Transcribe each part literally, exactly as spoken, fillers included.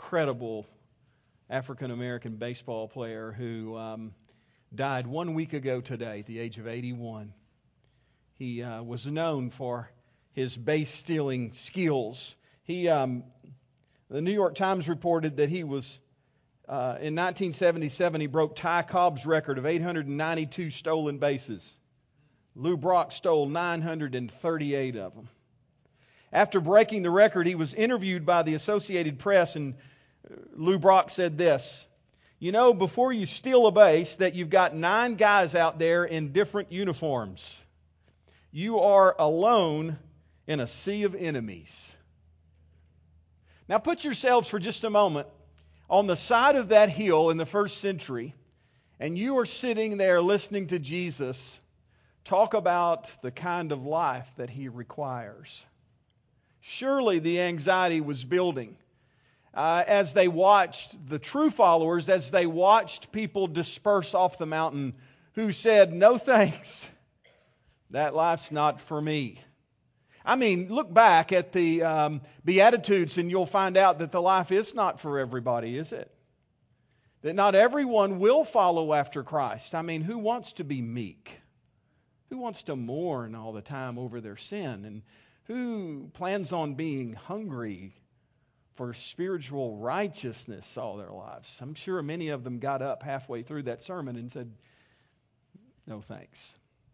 incredible African-American baseball player who um, died one week ago today at the age of eighty-one. He uh, was known for his base-stealing skills. He, um, the New York Times reported that he was, uh, in nineteen seventy-seven, he broke Ty Cobb's record of eight hundred ninety-two stolen bases. Lou Brock stole nine hundred thirty-eight of them. After breaking the record, he was interviewed by the Associated Press, and Lou Brock said this: "You know, before you steal a base, that you've got nine guys out there in different uniforms. You are alone in a sea of enemies." Now put yourselves for just a moment on the side of that hill in the first century, and you are sitting there listening to Jesus talk about the kind of life that He requires. Surely the anxiety was building. Uh, as they watched the true followers, as they watched people disperse off the mountain who said, "No thanks, that life's not for me." I mean, look back at the um, Beatitudes and you'll find out that the life is not for everybody, is it? That not everyone will follow after Christ. I mean, who wants to be meek? Who wants to mourn all the time over their sin? And who plans on being hungry for spiritual righteousness all their lives? I'm sure many of them got up halfway through that sermon and said, "No thanks."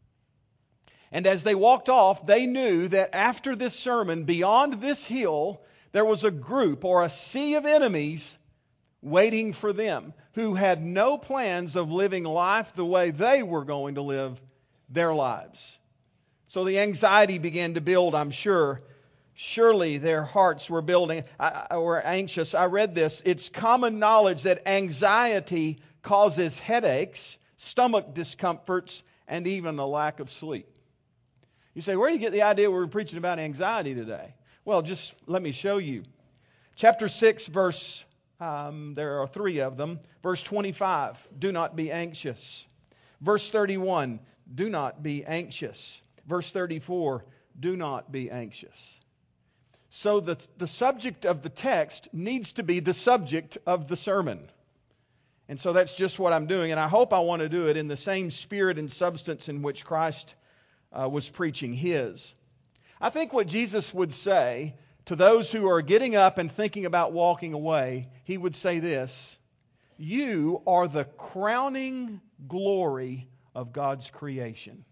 And as they walked off, they knew that after this sermon, beyond this hill, there was a group or a sea of enemies waiting for them who had no plans of living life the way they were going to live their lives. So the anxiety began to build, I'm sure. Surely their hearts were building, I, were anxious. I read this. It's common knowledge that anxiety causes headaches, stomach discomforts, and even a lack of sleep. You say, where do you get the idea we're preaching about anxiety today? Well, just let me show you. Chapter six, verse, um, there are three of them. Verse twenty-five, do not be anxious. Verse thirty-one, do not be anxious. Verse thirty-four, do not be anxious. So the, the subject of the text needs to be the subject of the sermon. And so that's just what I'm doing. And I hope I want to do it in the same spirit and substance in which Christ uh, was preaching His. I think what Jesus would say to those who are getting up and thinking about walking away, He would say this: you are the crowning glory of God's creation.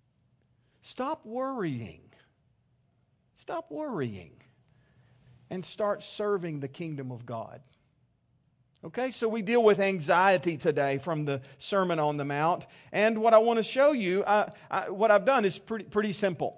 Stop worrying. Stop worrying. And start serving the kingdom of God. Okay, so we deal with anxiety today from the Sermon on the Mount. And what I want to show you, I, I, what I've done is pretty, pretty simple.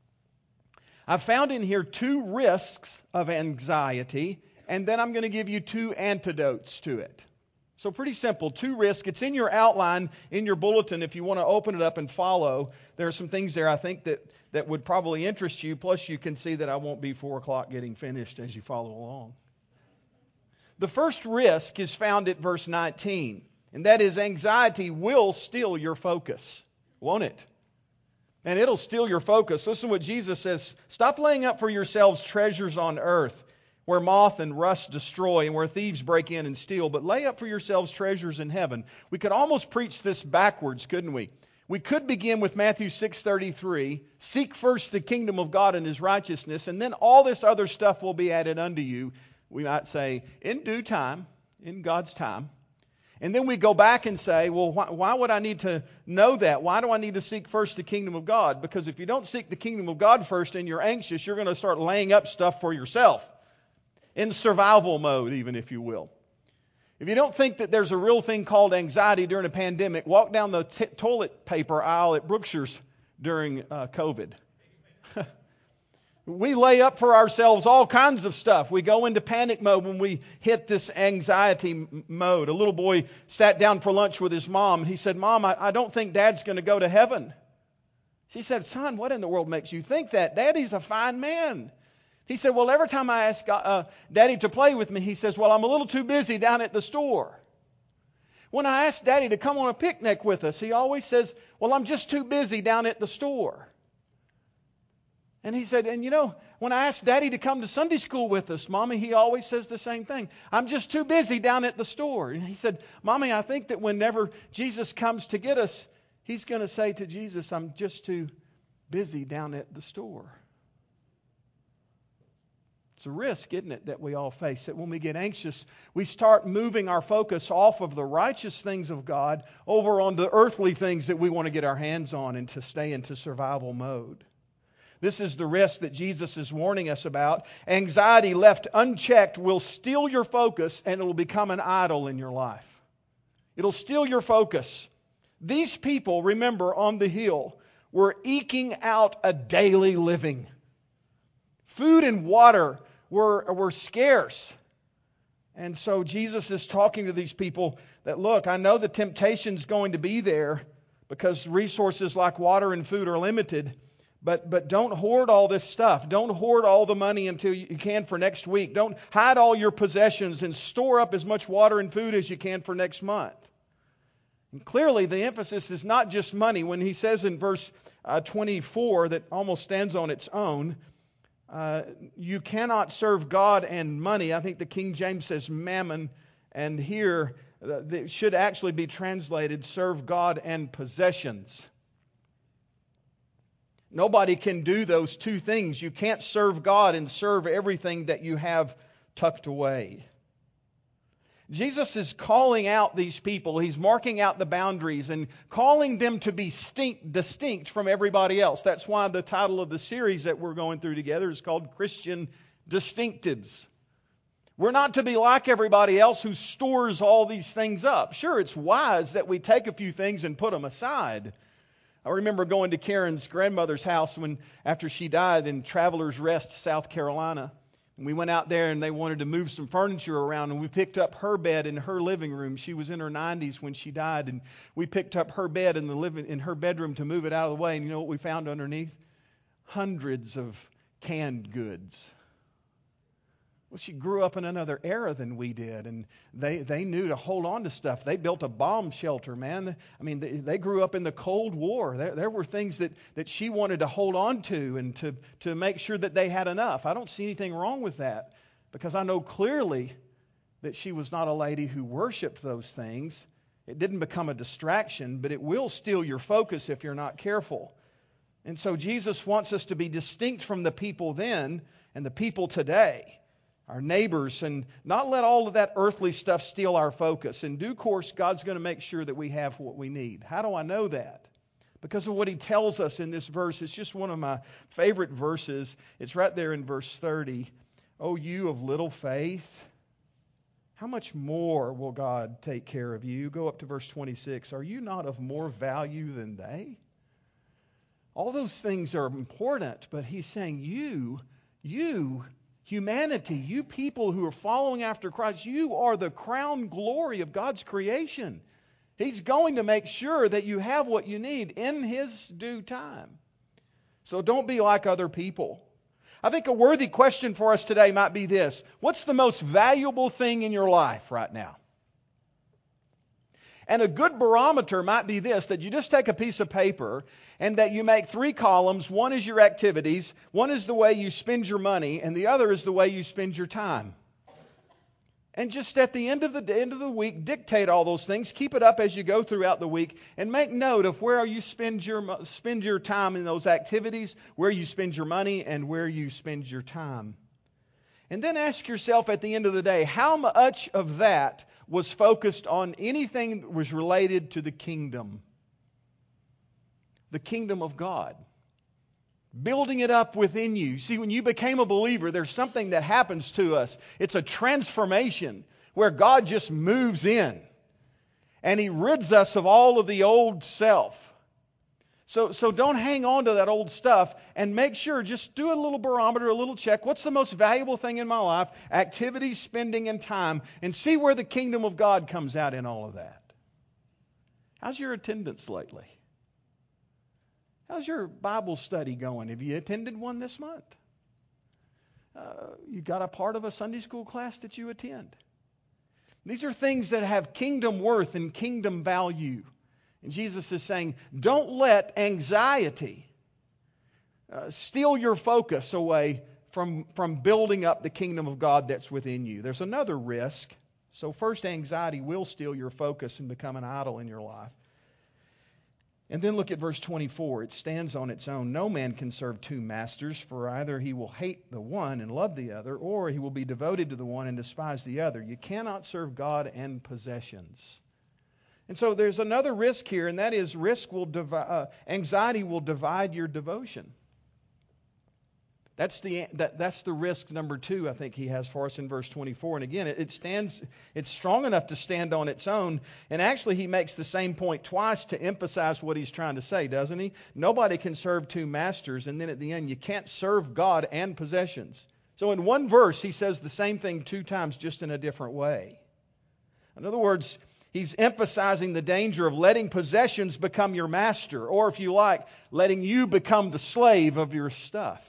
I've found in here two risks of anxiety, and then I'm going to give you two antidotes to it. So pretty simple, two risks. It's in your outline, in your bulletin, if you want to open it up and follow. There are some things there I think that, that would probably interest you. Plus you can see that I won't be four o'clock getting finished as you follow along. The first risk is found at verse nineteen. And that is, anxiety will steal your focus. Won't it? And it'll steal your focus. Listen to what Jesus says. Stop laying up for yourselves treasures on earth, where moth and rust destroy and where thieves break in and steal, but lay up for yourselves treasures in heaven. We could almost preach this backwards, couldn't we? We could begin with Matthew six thirty-three, seek first the kingdom of God and His righteousness, and then all this other stuff will be added unto you. We might say, in due time, in God's time. And then we go back and say, well, why, why would I need to know that? Why do I need to seek first the kingdom of God? Because if you don't seek the kingdom of God first and you're anxious, you're going to start laying up stuff for yourself. In survival mode, even, if you will. If you don't think that there's a real thing called anxiety during a pandemic, walk down the t- toilet paper aisle at Brookshire's during uh, COVID. We lay up for ourselves all kinds of stuff. We go into panic mode when we hit this anxiety m- mode. A little boy sat down for lunch with his mom. He said, "Mom, I, I don't think Dad's going to go to heaven." She said, "Son, what in the world makes you think that? Daddy's a fine man." He said, "Well, every time I ask uh, Daddy to play with me, he says, well, I'm a little too busy down at the store. When I ask Daddy to come on a picnic with us, he always says, well, I'm just too busy down at the store." And he said, and you know, when I asked Daddy to come to Sunday school with us, Mommy, he always says the same thing. I'm just too busy down at the store. And he said, Mommy, I think that whenever Jesus comes to get us, He's going to say to Jesus, I'm just too busy down at the store. It's a risk, isn't it, that we all face, that when we get anxious, we start moving our focus off of the righteous things of God over on the earthly things that we want to get our hands on and to stay into survival mode. This is the risk that Jesus is warning us about. Anxiety left unchecked will steal your focus and it will become an idol in your life. It'll steal your focus. These people, remember, on the hill were eking out a daily living. Food and water were, were scarce. And so Jesus is talking to these people that, look, I know the temptation's going to be there because resources like water and food are limited. But but don't hoard all this stuff. Don't hoard all the money until you can for next week. Don't hide all your possessions and store up as much water and food as you can for next month. And clearly the emphasis is not just money. When he says in verse uh, twenty-four that almost stands on its own, uh, you cannot serve God and money. I think the King James says mammon, and here uh, it should actually be translated serve God and possessions. Nobody can do those two things. You can't serve God and serve everything that you have tucked away. Jesus is calling out these people. He's marking out the boundaries and calling them to be distinct, distinct from everybody else. That's why the title of the series that we're going through together is called Christian Distinctives. We're not to be like everybody else who stores all these things up. Sure, it's wise that we take a few things and put them aside. I remember going to Karen's grandmother's house when after she died in Travelers Rest, South Carolina. And we went out there and they wanted to move some furniture around, and we picked up her bed in her living room. She was in her nineties when she died, and we picked up her bed in the living in her bedroom to move it out of the way. And you know what we found underneath? Hundreds of canned goods. Well, she grew up in another era than we did, and they, they knew to hold on to stuff. They built a bomb shelter, man. I mean, they, they grew up in the Cold War. There, there were things that, that she wanted to hold on to and to, to make sure that they had enough. I don't see anything wrong with that because I know clearly that she was not a lady who worshiped those things. It didn't become a distraction, but it will steal your focus if you're not careful. And so Jesus wants us to be distinct from the people then and the people today. Our neighbors, and not let all of that earthly stuff steal our focus. In due course, God's going to make sure that we have what we need. How do I know that? Because of what He tells us in this verse. It's just one of my favorite verses. It's right there in verse thirty. O you of little faith, how much more will God take care of you? Go up to verse twenty-six. Are you not of more value than they? All those things are important, but He's saying you, you, humanity, you people who are following after Christ, you are the crown glory of God's creation. He's going to make sure that you have what you need in His due time. So don't be like other people. I think a worthy question for us today might be this. What's the most valuable thing in your life right now? And a good barometer might be this, that you just take a piece of paper and that you make three columns. One is your activities, one is the way you spend your money, and the other is the way you spend your time. And just at the end of the end of the week, dictate all those things. Keep it up as you go throughout the week, and make note of where you spend your spend your time in those activities, where you spend your money, and where you spend your time. And then ask yourself at the end of the day, how much of that was focused on anything that was related to the kingdom? The kingdom of God. Building it up within you. See, when you became a believer, there's something that happens to us. It's a transformation where God just moves in. And He rids us of all of the old self. So, so don't hang on to that old stuff, and make sure, just do a little barometer, a little check. What's the most valuable thing in my life? Activities, spending, and time. And see where the kingdom of God comes out in all of that. How's your attendance lately? How's your Bible study going? Have you attended one this month? Uh, you got a part of a Sunday school class that you attend? These are things that have kingdom worth and kingdom value. And Jesus is saying, don't let anxiety uh, steal your focus away from, from building up the kingdom of God that's within you. There's another risk. So first, anxiety will steal your focus and become an idol in your life. And then look at verse twenty-four. It stands on its own. No man can serve two masters, for either he will hate the one and love the other, or he will be devoted to the one and despise the other. You cannot serve God and possessions. And so there's another risk here, and that is risk will divi- uh, anxiety will divide your devotion. That's the that, that's the risk number two I think he has for us in verse twenty-four. And again, it, it stands it's strong enough to stand on its own. And actually, he makes the same point twice to emphasize what he's trying to say, doesn't he? Nobody can serve two masters, and then at the end, you can't serve God and possessions. So in one verse, he says the same thing two times, just in a different way. In other words, he's emphasizing the danger of letting possessions become your master, or if you like, letting you become the slave of your stuff.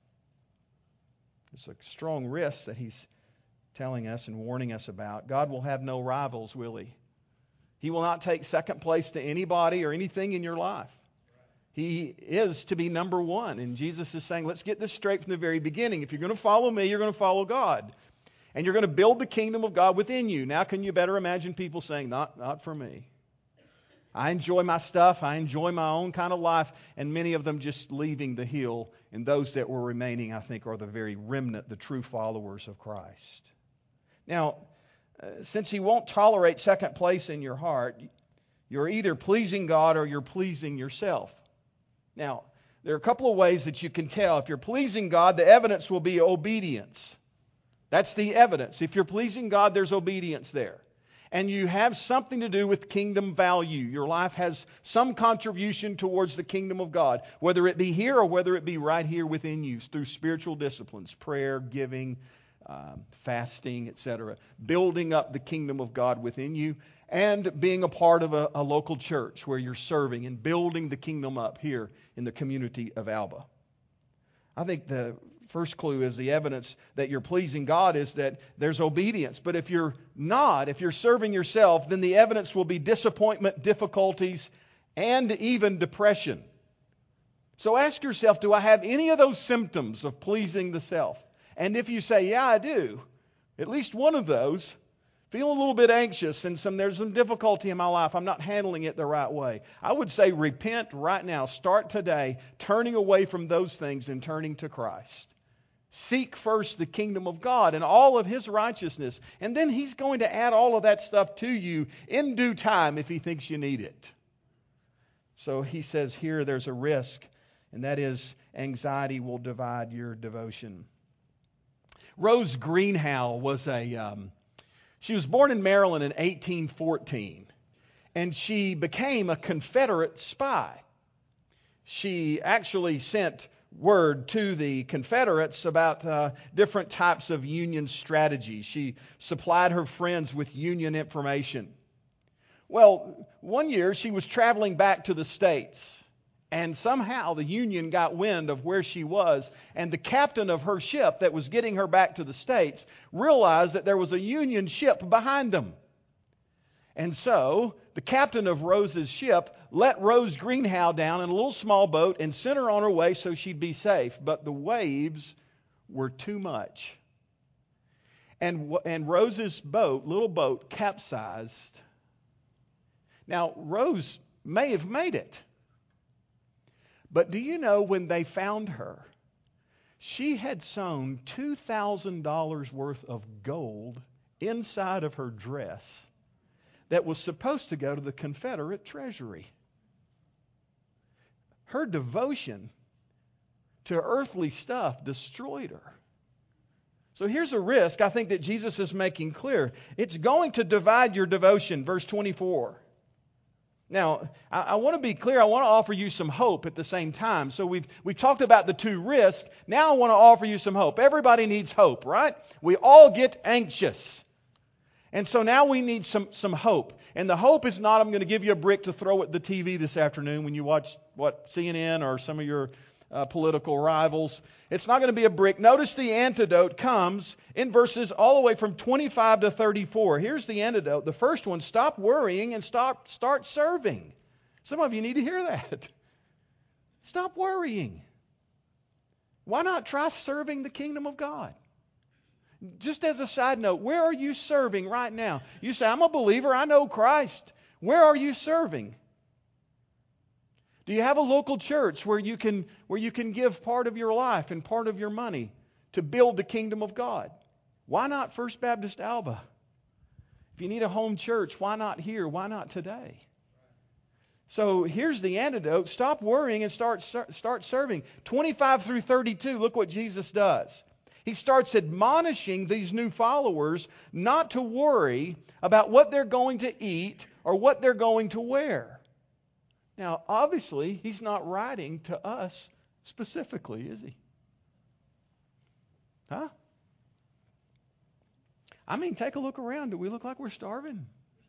It's a strong risk that he's telling us and warning us about. God will have no rivals, will he? He will not take second place to anybody or anything in your life. He is to be number one. And Jesus is saying, let's get this straight from the very beginning. If you're going to follow me, you're going to follow God. And you're going to build the kingdom of God within you. Now can you better imagine people saying, not, not for me. I enjoy my stuff. I enjoy my own kind of life. And many of them just leaving the hill. And those that were remaining, I think, are the very remnant, the true followers of Christ. Now, uh, since he won't tolerate second place in your heart, you're either pleasing God or you're pleasing yourself. Now, there are a couple of ways that you can tell. If you're pleasing God, the evidence will be obedience. That's the evidence. If you're pleasing God, there's obedience there. And you have something to do with kingdom value. Your life has some contribution towards the kingdom of God, whether it be here or whether it be right here within you through spiritual disciplines, prayer, giving, um, fasting, et cetera. Building up the kingdom of God within you and being a part of a, a local church where you're serving and building the kingdom up here in the community of Alba. I think the first clue is the evidence that you're pleasing God is that there's obedience. But if you're not, if you're serving yourself, then the evidence will be disappointment, difficulties, and even depression. So ask yourself, do I have any of those symptoms of pleasing the self? And if you say, yeah, I do, at least one of those, feel a little bit anxious and some there's some difficulty in my life, I'm not handling it the right way, I would say repent right now. Start today, turning away from those things and turning to Christ. Seek first the kingdom of God and all of His righteousness. And then He's going to add all of that stuff to you in due time if He thinks you need it. So He says here there's a risk, and that is anxiety will divide your devotion. Rose Greenhow was a... Um, she was born in Maryland in eighteen fourteen. And she became a Confederate spy. She actually sent word to the Confederates about uh, different types of Union strategies. She supplied her friends with Union information. Well, one year she was traveling back to the States, and somehow the Union got wind of where she was, and the captain of her ship that was getting her back to the States realized that there was a Union ship behind them. And so the captain of Rose's ship let Rose Greenhow down in a little small boat and sent her on her way so she'd be safe. But the waves were too much. And, and Rose's boat, little boat, capsized. Now, Rose may have made it. But do you know when they found her, she had sewn two thousand dollars worth of gold inside of her dress that was supposed to go to the Confederate treasury. Her devotion to earthly stuff destroyed her. So here's a risk I think that Jesus is making clear. It's going to divide your devotion, verse twenty-four. Now, I, I want to be clear. I want to offer you some hope at the same time. So we've, we've talked about the two risks. Now I want to offer you some hope. Everybody needs hope, right? We all get anxious. And so now we need some, some hope. And the hope is not I'm going to give you a brick to throw at the T V this afternoon when you watch what C N N or some of your uh, political rivals. It's not going to be a brick. Notice the antidote comes in verses all the way from twenty-five to thirty-four. Here's the antidote. The first one, stop worrying and stop, start serving. Some of you need to hear that. Stop worrying. Why not try serving the kingdom of God? Just as a side note, where are you serving right now? You say, I'm a believer, I know Christ. Where are you serving? Do you have a local church where you can where you can give part of your life and part of your money to build the kingdom of God? Why not First Baptist Alba? If you need a home church, why not here? Why not today? So here's the antidote. Stop worrying and start start serving. twenty-five through thirty-two, look what Jesus does. He starts admonishing these new followers not to worry about what they're going to eat or what they're going to wear. Now, obviously, he's not writing to us specifically, is he? Huh? I mean, take a look around. Do we look like we're starving?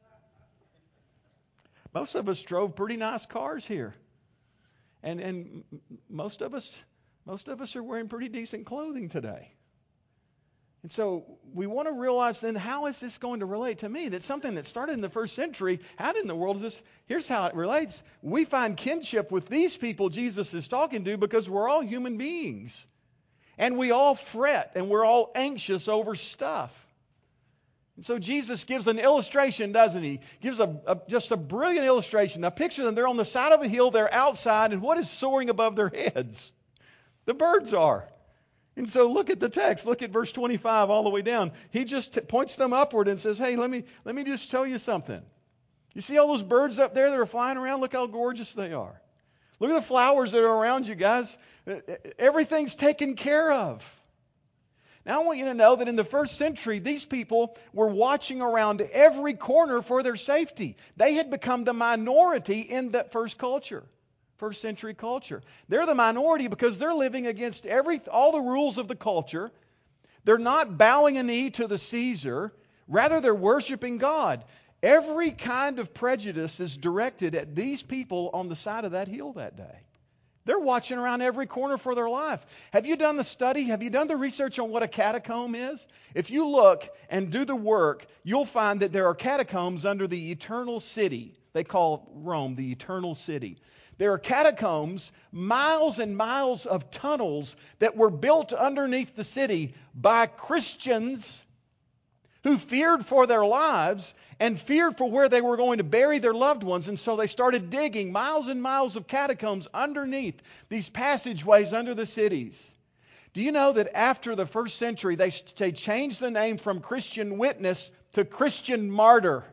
Most of us drove pretty nice cars here. And and most of us most of us are wearing pretty decent clothing today. And so we want to realize then, how is this going to relate to me? That's something that started in the first century. How in the world is this? Here's how it relates. We find kinship with these people Jesus is talking to because we're all human beings. And we all fret and we're all anxious over stuff. And so Jesus gives an illustration, doesn't he? Gives a, a just a brilliant illustration. Now picture them. They're on the side of a hill. They're outside. And what is soaring above their heads? The birds are. And so look at the text. Look at verse twenty-five all the way down. He just t- points them upward and says, hey, let me let me just tell you something. You see all those birds up there that are flying around? Look how gorgeous they are. Look at the flowers that are around you, guys. Everything's taken care of. Now I want you to know that in the first century, these people were watching around every corner for their safety. They had become the minority in that first culture. First century culture. They're the minority because they're living against every all the rules of the culture. They're not bowing a knee to the Caesar. Rather, they're worshiping God. Every kind of prejudice is directed at these people on the side of that hill that day. They're watching around every corner for their life. Have you done the study? Have you done the research on what a catacomb is? If you look and do the work, you'll find that there are catacombs under the eternal city. They call Rome the eternal city. There are catacombs, miles and miles of tunnels that were built underneath the city by Christians who feared for their lives and feared for where they were going to bury their loved ones. And so they started digging miles and miles of catacombs underneath these passageways under the cities. Do you know that after the first century, they, they changed the name from Christian witness to Christian martyr?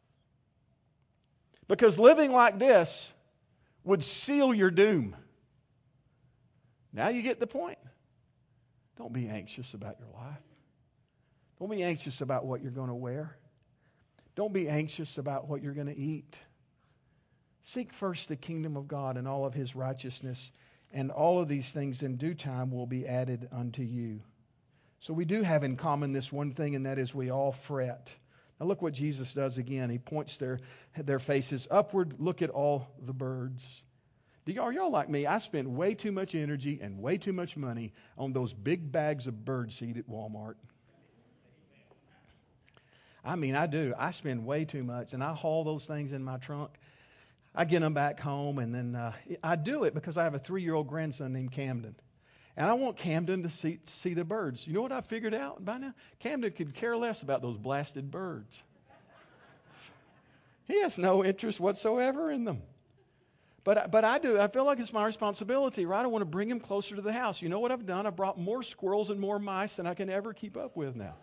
Because living like this would seal your doom. Now you get the point. Don't be anxious about your life. Don't be anxious about what you're going to wear. Don't be anxious about what you're going to eat. Seek first the kingdom of God and all of His righteousness, and all of these things in due time will be added unto you. So we do have in common this one thing, and that is we all fret. Now look what Jesus does again. He points their, their faces upward. Look at all the birds. Do y'all, are y'all like me? I spend way too much energy and way too much money on those big bags of bird seed at Walmart. I mean, I do. I spend way too much, and I haul those things in my trunk. I get them back home, and then uh, I do it because I have a three-year-old grandson named Camden. And I want Camden to see, see the birds. You know what I figured out by now? Camden could care less about those blasted birds. He has no interest whatsoever in them. But but I do. I feel like it's my responsibility, right? I want to bring him closer to the house. You know what I've done? I brought more squirrels and more mice than I can ever keep up with now.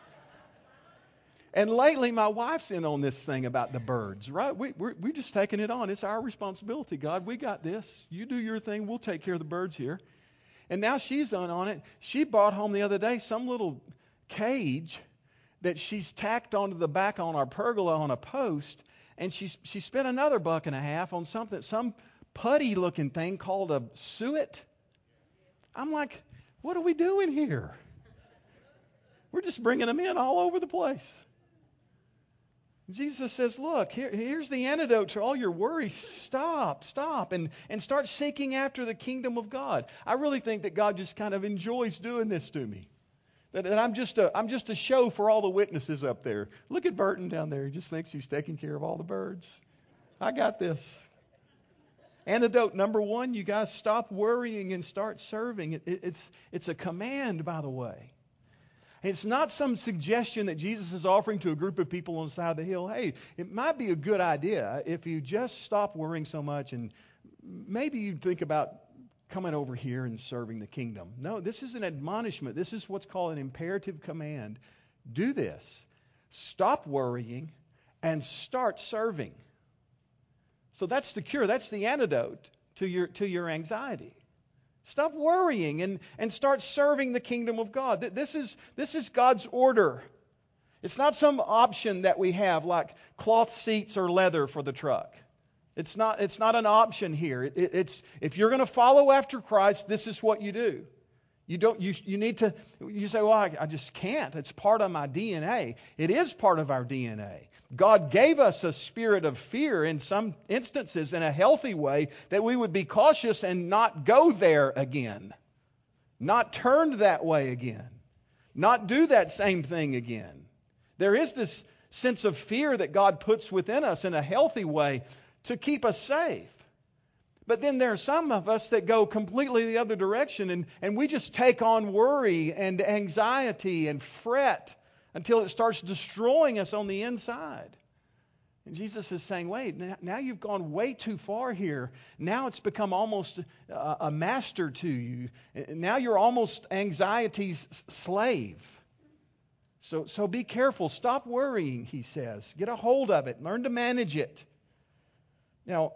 And lately, my wife's in on this thing about the birds, right? We, we're, we're just taking it on. It's our responsibility, God. We got this. You do your thing. We'll take care of the birds here. And now she's on, on it. She brought home the other day some little cage that she's tacked onto the back on our pergola on a post. And she, she spent another buck and a half on something, some putty-looking thing called a suet. I'm like, what are we doing here? We're just bringing them in all over the place. Jesus says, look, here, here's the antidote to all your worries. Stop, stop, and, and start seeking after the kingdom of God. I really think that God just kind of enjoys doing this to me. That, that I'm just a I'm just a show for all the witnesses up there. Look at Burton down there. He just thinks he's taking care of all the birds. I got this. Antidote number one, you guys stop worrying and start serving. It, it, it's, it's a command, by the way. It's not some suggestion that Jesus is offering to a group of people on the side of the hill. Hey, it might be a good idea if you just stop worrying so much and maybe you think about coming over here and serving the kingdom. No, this is an admonishment. This is what's called an imperative command. Do this. Stop worrying and start serving. So that's the cure. That's the antidote to your to your anxiety. Stop worrying and, and start serving the kingdom of God. This is, this is God's order. It's not some option that we have like cloth seats or leather for the truck. It's not, it's not an option here. It, it's, if you're going to follow after Christ, this is what you do. You don't. You, you need to. You say, well, I, I just can't. It's part of my D N A. It is part of our D N A. God gave us a spirit of fear in some instances in a healthy way that we would be cautious and not go there again. Not turn that way again. Not do that same thing again. There is this sense of fear that God puts within us in a healthy way to keep us safe. But then there are some of us that go completely the other direction and, and we just take on worry and anxiety and fret until it starts destroying us on the inside. And Jesus is saying, wait, now, now you've gone way too far here. Now it's become almost a, a master to you. Now you're almost anxiety's slave. So, so be careful. Stop worrying, he says. Get a hold of it. Learn to manage it. Now,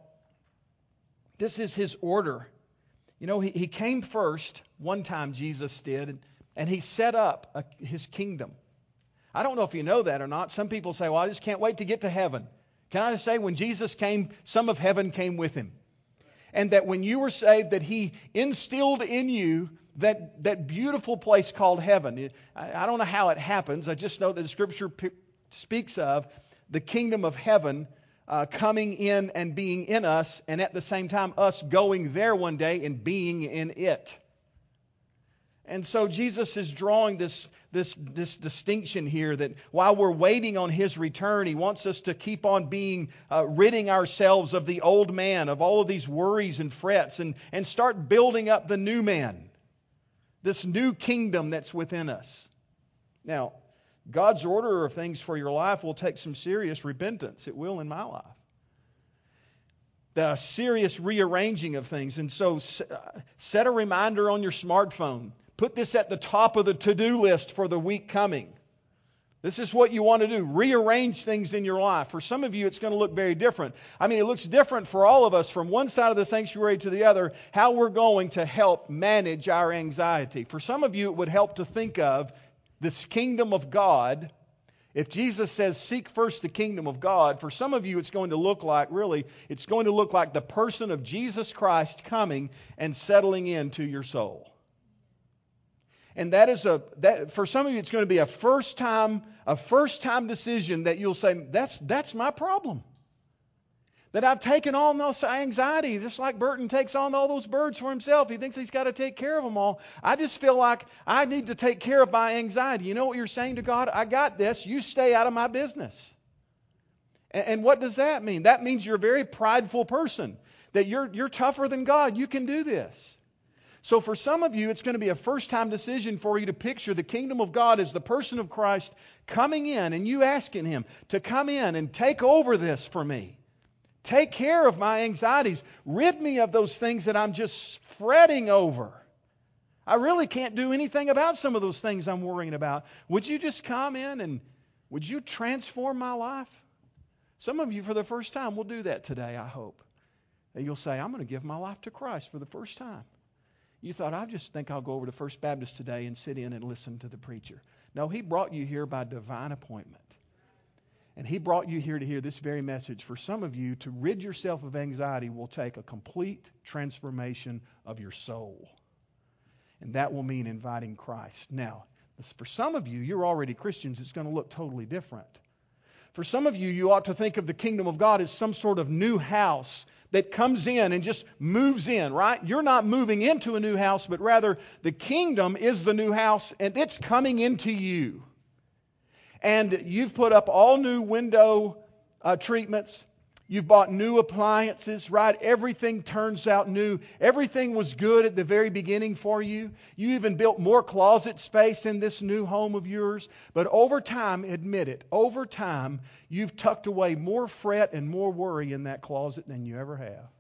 this is his order. You know, he, he came first, one time Jesus did, and, and he set up a, his kingdom. I don't know if you know that or not. Some people say, well, I just can't wait to get to heaven. Can I say when Jesus came, some of heaven came with him. And that when you were saved, that he instilled in you that, that beautiful place called heaven. I, I don't know how it happens. I just know that the Scripture p- speaks of the kingdom of heaven Uh, coming in and being in us, and at the same time us going there one day and being in it. And so Jesus is drawing this, this, this distinction here that while we're waiting on His return, He wants us to keep on being, uh, ridding ourselves of the old man, of all of these worries and frets, and, and start building up the new man, this new kingdom that's within us. Now, God's order of things for your life will take some serious repentance. It will in my life. The serious rearranging of things. And so set a reminder on your smartphone. Put this at the top of the to-do list for the week coming. This is what you want to do. Rearrange things in your life. For some of you, it's going to look very different. I mean, it looks different for all of us from one side of the sanctuary to the other, how we're going to help manage our anxiety. For some of you, it would help to think of this kingdom of God. If Jesus says, seek first the kingdom of God, for some of you it's going to look like, really, it's going to look like the person of Jesus Christ coming and settling into your soul. And that is a, that for some of you it's going to be a first time, a first time decision that you'll say, that's, that's my problem. That I've taken on this anxiety, just like Burton takes on all those birds for himself. He thinks he's got to take care of them all. I just feel like I need to take care of my anxiety. You know what you're saying to God? I got this. You stay out of my business. And, and what does that mean? That means you're a very prideful person. That you're, you're tougher than God. You can do this. So for some of you, it's going to be a first-time decision for you to picture the kingdom of God as the person of Christ coming in and you asking Him to come in and take over this for me. Take care of my anxieties. Rid me of those things that I'm just fretting over. I really can't do anything about some of those things I'm worrying about. Would you just come in and would you transform my life? Some of you for the first time will do that today, I hope. And you'll say, I'm going to give my life to Christ for the first time. You thought, I just think I'll go over to First Baptist today and sit in and listen to the preacher. No, he brought you here by divine appointment. And He brought you here to hear this very message. For some of you, to rid yourself of anxiety will take a complete transformation of your soul. And that will mean inviting Christ. Now, for some of you, you're already Christians. It's going to look totally different. For some of you, you ought to think of the kingdom of God as some sort of new house that comes in and just moves in, right? You're not moving into a new house, but rather the kingdom is the new house and it's coming into you. And you've put up all new window uh, treatments. You've bought new appliances, right? Everything turns out new. Everything was good at the very beginning for you. You even built more closet space in this new home of yours. But over time, admit it, over time, you've tucked away more fret and more worry in that closet than you ever have.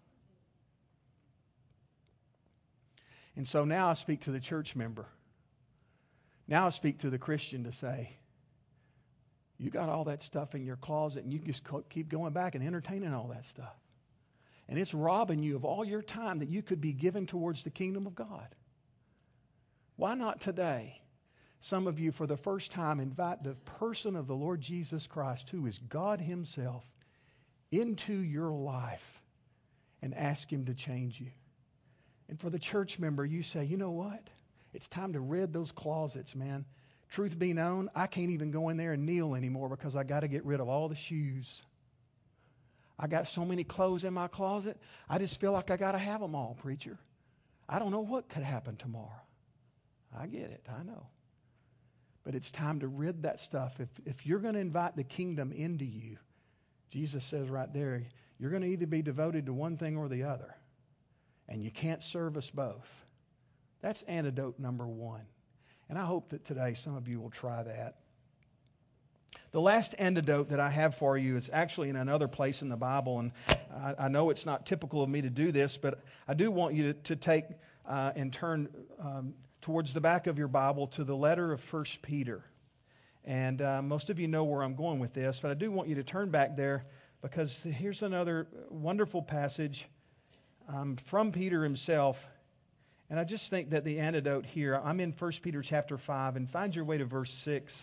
And so now I speak to the church member. Now I speak to the Christian to say, you got all that stuff in your closet and you just keep going back and entertaining all that stuff. And it's robbing you of all your time that you could be given towards the kingdom of God. Why not today, some of you for the first time invite the person of the Lord Jesus Christ, who is God Himself, into your life and ask Him to change you. And for the church member, you say, you know what? It's time to rid those closets, man. Truth be known, I can't even go in there and kneel anymore because I got to get rid of all the shoes. I got so many clothes in my closet, I just feel like I got to have them all, preacher. I don't know what could happen tomorrow. I get it, I know. But it's time to rid that stuff. If, if you're going to invite the kingdom into you, Jesus says right there, you're going to either be devoted to one thing or the other. And you can't serve us both. That's antidote number one. And I hope that today some of you will try that. The last antidote that I have for you is actually in another place in the Bible. And I, I know it's not typical of me to do this, but I do want you to, to take uh, and turn um, towards the back of your Bible to the letter of First Peter. And uh, most of you know where I'm going with this, but I do want you to turn back there because here's another wonderful passage um, from Peter himself. And I just think that the antidote here, I'm in First Peter chapter five, and find your way to verse six.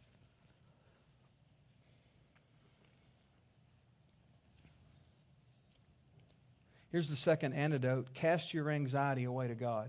Here's the second antidote. Cast your anxiety away to God.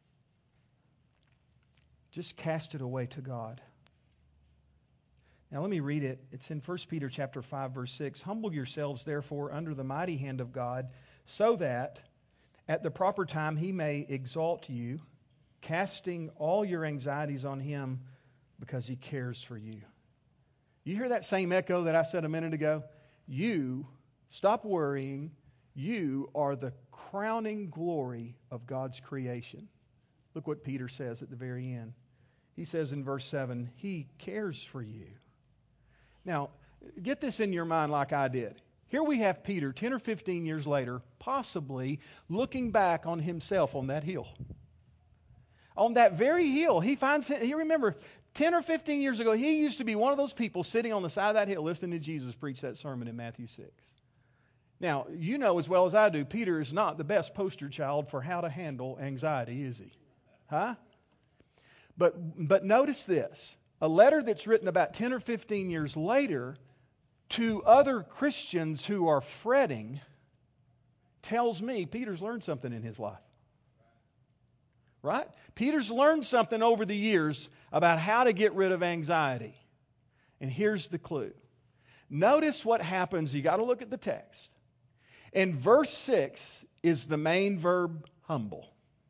Just cast it away to God. Now let me read it. It's in First Peter chapter five, verse six. Humble yourselves, therefore, under the mighty hand of God, so that at the proper time He may exalt you, casting all your anxieties on Him because He cares for you. You hear that same echo that I said a minute ago? You, stop worrying. You are the crowning glory of God's creation. Look what Peter says at the very end. He says in verse seven, He cares for you. Now, get this in your mind like I did. Here we have Peter, ten or fifteen years later, possibly looking back on himself on that hill. On that very hill, he finds, he remember, ten or fifteen years ago, he used to be one of those people sitting on the side of that hill listening to Jesus preach that sermon in Matthew six. Now, you know as well as I do, Peter is not the best poster child for how to handle anxiety, is he? Huh? But, but notice this. A letter that's written about ten or fifteen years later to other Christians who are fretting tells me Peter's learned something in his life. Right? Peter's learned something over the years about how to get rid of anxiety. And here's the clue. Notice what happens. You got to look at the text. In verse six is the main verb humble.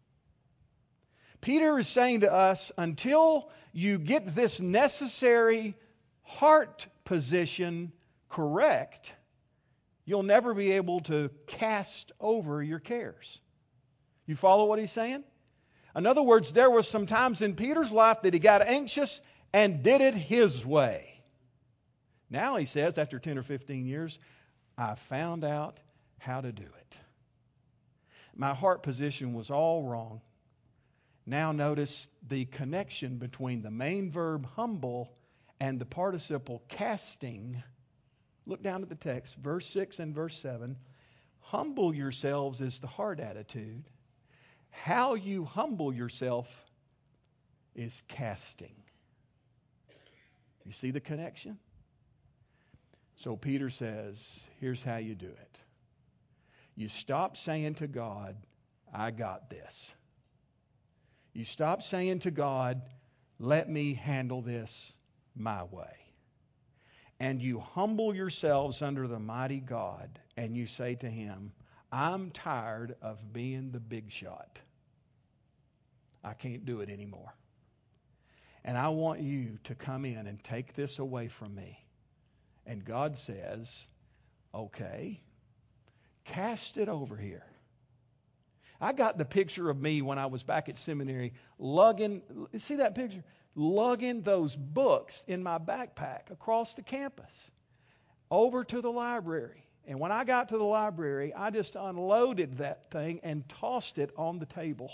Peter is saying to us, until you get this necessary heart position correct, you'll never be able to cast over your cares. You follow what he's saying? In other words, there were some times in Peter's life that he got anxious and did it his way. Now he says, after ten or fifteen years, I found out how to do it. My heart position was all wrong. Now notice the connection between the main verb humble and the participle casting. Look down at the text, verse six and verse seven. Humble yourselves is the heart attitude. How you humble yourself is casting. You see the connection? So Peter says, here's how you do it. You stop saying to God, I got this. You stop saying to God, let me handle this my way. And you humble yourselves under the mighty God, and you say to Him, I'm tired of being the big shot. I can't do it anymore. And I want you to come in and take this away from me. And God says, okay, Cast it over here. I got the picture of me when I was back at seminary, lugging, see that picture? Lugging those books in my backpack across the campus over to the library. And when I got to the library, I just unloaded that thing and tossed it on the table.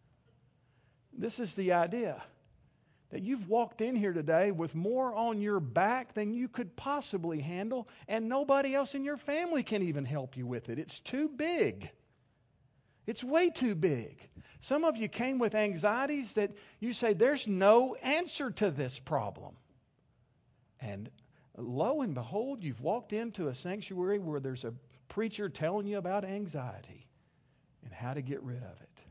This is the idea. That you've walked in here today with more on your back than you could possibly handle, and nobody else in your family can even help you with it. It's too big. It's way too big. Some of you came with anxieties that you say, there's no answer to this problem. And lo and behold, you've walked into a sanctuary where there's a preacher telling you about anxiety and how to get rid of it.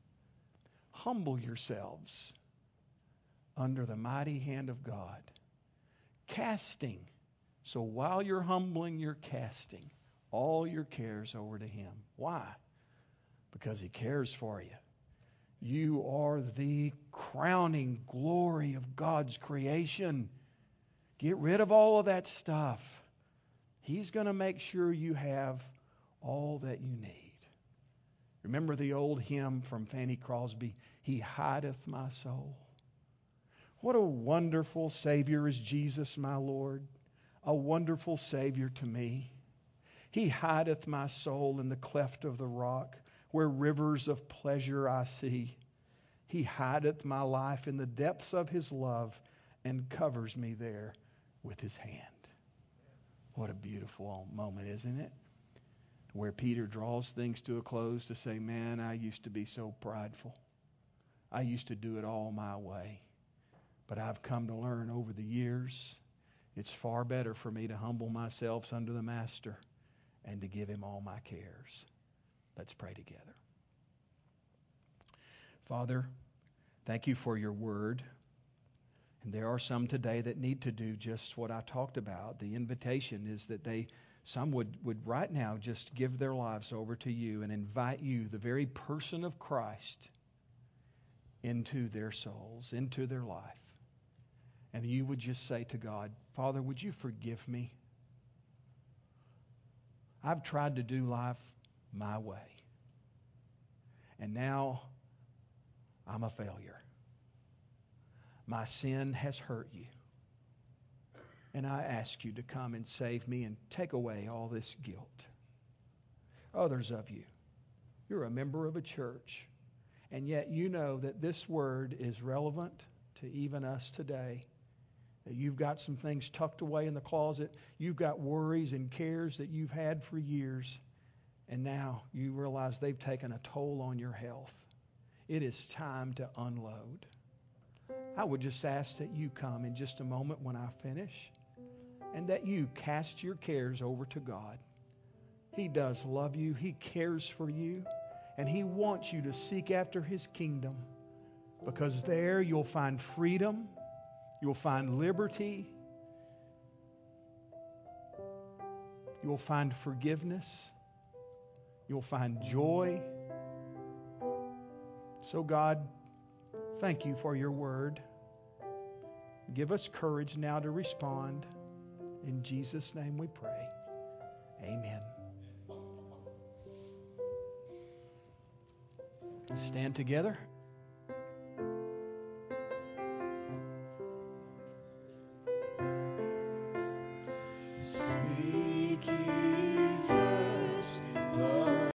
Humble yourselves under the mighty hand of God. Casting. So while you're humbling, you're casting all your cares over to Him. Why? Because He cares for you. You are the crowning glory of God's creation. Get rid of all of that stuff. He's going to make sure you have all that you need. Remember the old hymn from Fanny Crosby, He hideth my soul. What a wonderful Savior is Jesus, my Lord. A wonderful Savior to me. He hideth my soul in the cleft of the rock, where rivers of pleasure I see. He hideth my life in the depths of His love and covers me there with His hand. What a beautiful moment, isn't it? Where Peter draws things to a close to say, man, I used to be so prideful. I used to do it all my way. But I've come to learn over the years, it's far better for me to humble myself under the Master and to give Him all my cares. Let's pray together. Father, thank You for Your word. And there are some today that need to do just what I talked about. The invitation is that they, some would, would right now just give their lives over to You and invite You, the very person of Christ, into their souls, into their life. And you would just say to God, Father, would You forgive me? I've tried to do life my way. And now I'm a failure. My sin has hurt You. And I ask You to come and save me and take away all this guilt. Others of you, you're a member of a church, and yet you know that this word is relevant to even us today. That you've got some things tucked away in the closet. You've got worries and cares that you've had for years. And now you realize they've taken a toll on your health. It is time to unload. I would just ask that you come in just a moment when I finish and that you cast your cares over to God. He does love you. He cares for you. And He wants you to seek after His kingdom, because there you'll find freedom. You'll find liberty. You'll find forgiveness. You'll find joy. So God, thank You for Your word. Give us courage now to respond. In Jesus' name we pray. Amen. Stand together.